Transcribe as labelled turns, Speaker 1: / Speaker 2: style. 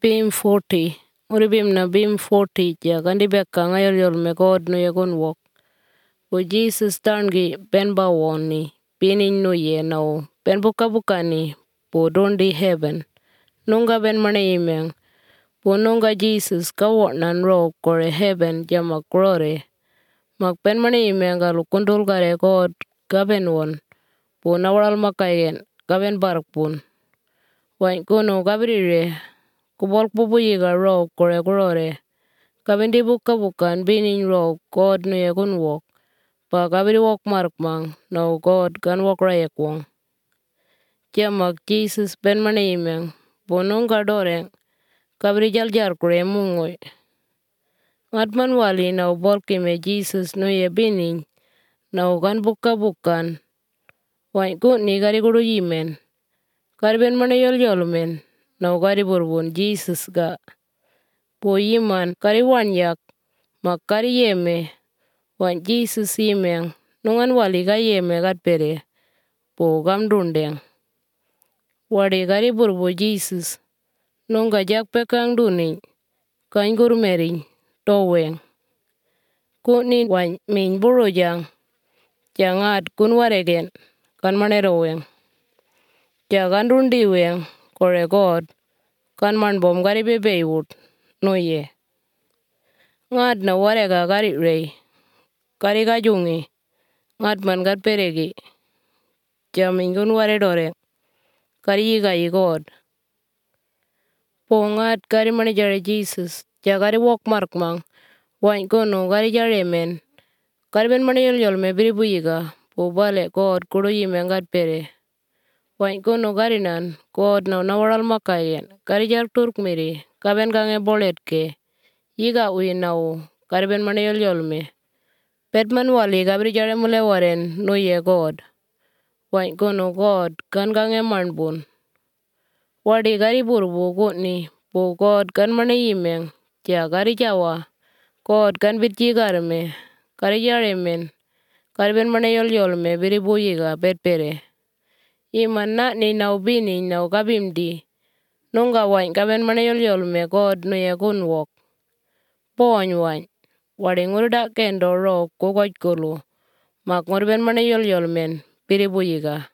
Speaker 1: Bim 40. Uribim na bim 40 ja kandi beka ngayol yol me God no yegon wok. Bo Jesus tangi ben ba woni. Binin no ye no. Ben buka ni. Bo dondi heaven. Nunga ben mana imeng. Bo nunga Jesus ka nan ro kore heaven jama glory. Mak ben mana imeng galu kundul gare God gaben won. Bo nawaral makayen gaben barak pun. Wain kono gabrire. Kubol pupu yiga ro kore glory. Kabindi bukan binin ro God no yegon wok. Pa kabiri wok mark mang no God kan wok rayek wong. Jamak Jesus ben mana imeng. Bonong doreng. Kabiri jar kure mungoy. Ngatman wali na bol kime Jesus no ye binin. Na kan bukan. Wain ko ni gari guru yimen. Kari ben mana yol men. Na gari burbun Jesus ga. Po yiman kari wanyak. Mak kari yeme. Wan Jesus imeng. Nungan wali ga yeme gat pere. Po gam dundeng. Wadi gari burbu Jesus. Nunga jak pekang duni. Kany gur meri. Toweng. Kuni wan min buru jang. Jangat kun waregen. Kan manero weng. Jagan dundi weng. Kore God. Kan man bom gari bebe wud. No ye. Ngat na warega gari rey. Kari kajungi. Ngat man gat peregi. Jamingun ware doreng. Kari yiga yi God. Po ngat kari mani jare Jesus. Jagari wok mark mang. Wain kono gari jare men. Kari ben mani yol me biribu yiga. Po bale God kuro yime ngat pere. Wain kono gari nan. God na nawaral makayen. Kari jar turk miri. Kaben gange bolet ke. Yiga ui nau. Kari ben mani yol me. Petman wali gabri jare mule waren no ye God. Wain kono God kan gange manbun. Wadi gari burbu ni. Po God kan mani imeng. Ja gari jawa. God kan bitji garme. Kari jare men. Kari ben mani yol me biribu yiga bet pere. Iman na ni nau bini nau gabim di. Nunga wain kaben mani yol me God no ye gun wok. Poany wain. Wadi ngurda kendo ro kukoj kulu. Mak ngurben mani yol men. Biribu yiga.